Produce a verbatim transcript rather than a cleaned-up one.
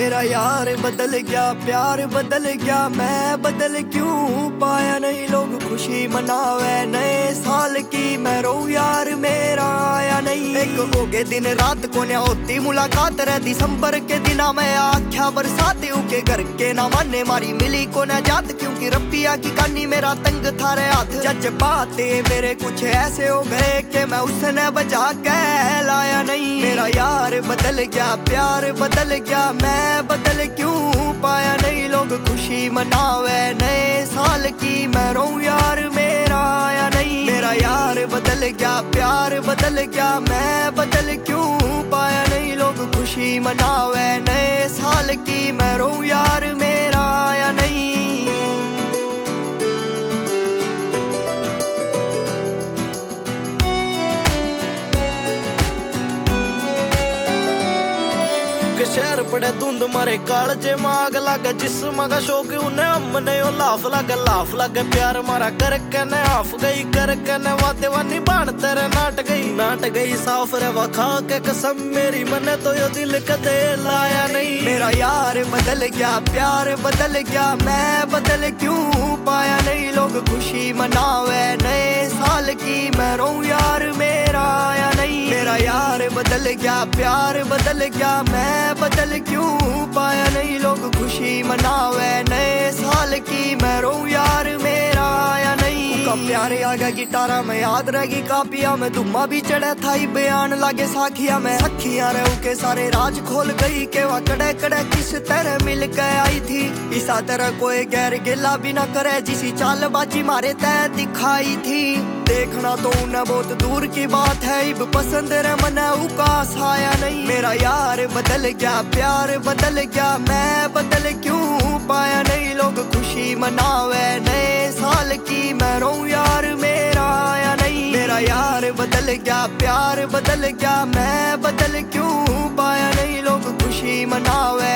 मेरा यार बदल गया, प्यार बदल गया, मैं बदल क्यों पाया नहीं। लोग खुशी मनावे नए साल की, मैं रो यार मेरा आया नहीं। एक हो गए दिन रात को न होती मुलाकात रे, दिसंबर के दिना मैं आख्या बरसात के घर के ना माने मारी मिली को न जात, क्योंकि रबिया की कहानी मेरा तंग था रे हाथ। जज्बाते मेरे कुछ ऐसे हो गए कि मैं उसने बचा के लाया नहीं। मेरा यार बदल गया, प्यार बदल गया, मैं बदल क्यों पाया नहीं। लोग खुशी मनावे नए साल की, मैं रो यार मेरा आया नहीं। मेरा यार बदल गया, प्यार बदल गया, मैं बदल क्यों पाया नहीं। लोग खुशी मनावे नए साल की, मैं रो यार मेरा आया नहीं। शहर पड़े धुंध मारे कालजे माग लागे, जिसम का शौक उन्हें हमने ओ लाफ लागे, लाफ लागे प्यार मारा करके न हाफ गई, करके न वादे वानी बाण तेरे नाट गई, नाट गई साफ रे वखा के कसम मेरी, मने तो यो दिल कदे लाया नहीं। मेरा यार बदल गया, प्यार बदल गया, मैं बदल क्यों पाया नहीं। लोग खुशी मनावे नए साल की, मैं रो यार मेरा आया नहीं। मेरा यार बदल गया, प्यार बदल गया, मैं बदल क्यों पाया नहीं। लोग खुशी मनावे नए साल की, मैं रो यार मेरा आया नहीं। का प्यारे आ गया गिटारा में याद रहेगी कापिया में, धुमा भी चढ़ा था ही बयान लागे साखिया में। सखिया रहू के सारे राज खोल गई के वह कड़े कड़े किस तरह मिल के आई थी। इसा तरह कोई गैर गिला भी ना करे, जिसी चालबाजी मारे तय दिखाई थी। देखना तो उन्हें बहुत दूर की बात है, इब पसंद रे मने उकास आया नहीं। मेरा यार बदल गया, प्यार बदल गया, मैं बदल क्यों पाया नहीं। लोग खुशी मनावे नए साल की, मैं रो यार मेरा आया नहीं। मेरा यार बदल गया, प्यार बदल गया, मैं बदल क्यों पाया नहीं। लोग खुशी मनावे